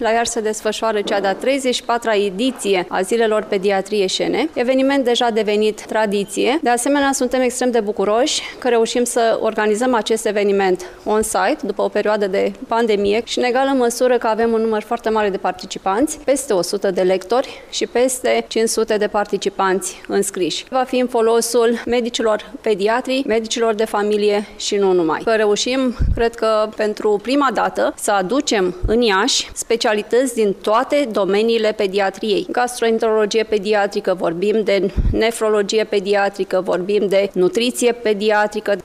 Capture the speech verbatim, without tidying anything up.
la Iași se desfășoară cea de-a treizeci și patra ediție a Zilelor Pediatriei Șene, eveniment deja devenit tradiție. De asemenea, suntem extrem de bucuroși că reușim să organizăm acest eveniment on-site după o perioadă de pandemie și în egală măsură că avem un număr foarte mare de participanți, peste o sută de lectori și peste cinci sute de participanți înscriși. Va fi în folosul medicilor pediatri, medicilor de familie și nu numai. Că reușim, cred că pentru prima dată, să aducem în Iași specialități din toate domeniile pediatriei. Gastroenterologie pediatrică, vorbim de nefrologie pediatrică, vorbim de nutriție pediatrică.